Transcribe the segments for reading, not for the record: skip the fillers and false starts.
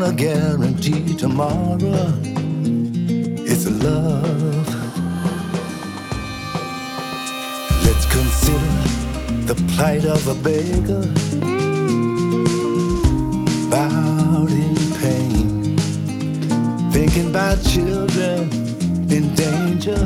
gonna guarantee tomorrow. It's love. Let's consider the plight of a beggar, bowed in pain, thinking about children in danger,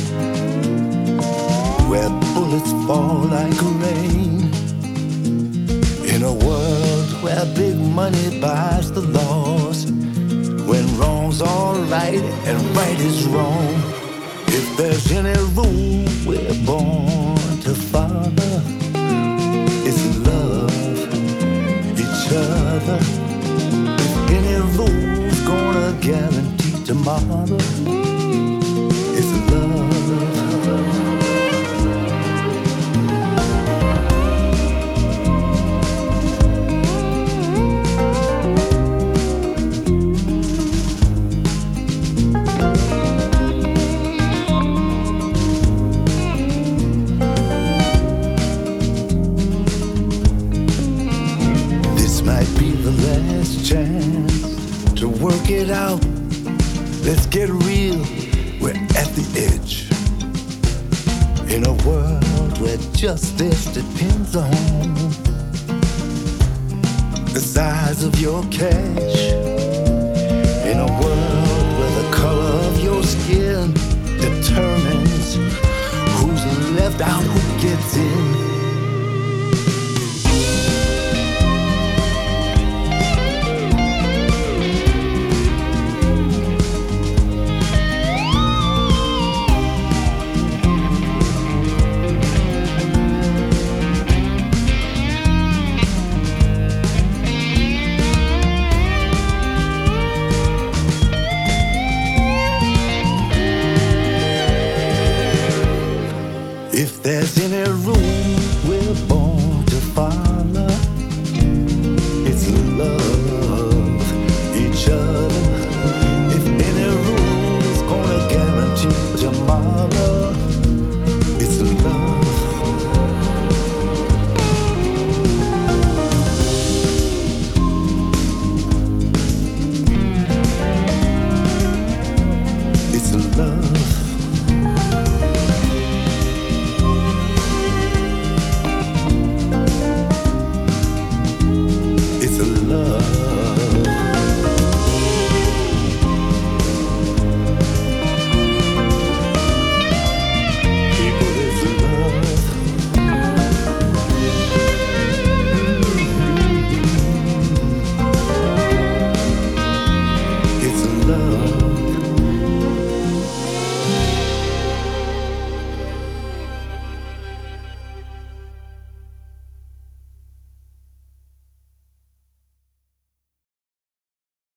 where bullets fall like rain. In a world where big money buys the loss, when wrong's all right and right is wrong. If there's any rule we're born to follow, it's love each other. If any rule's gonna guarantee tomorrow, it's love. Chance to work it out. Let's get real, we're at the edge. In a world where justice depends on the size of your cash. In a world where the color of your skin determines who's left out, who gets in.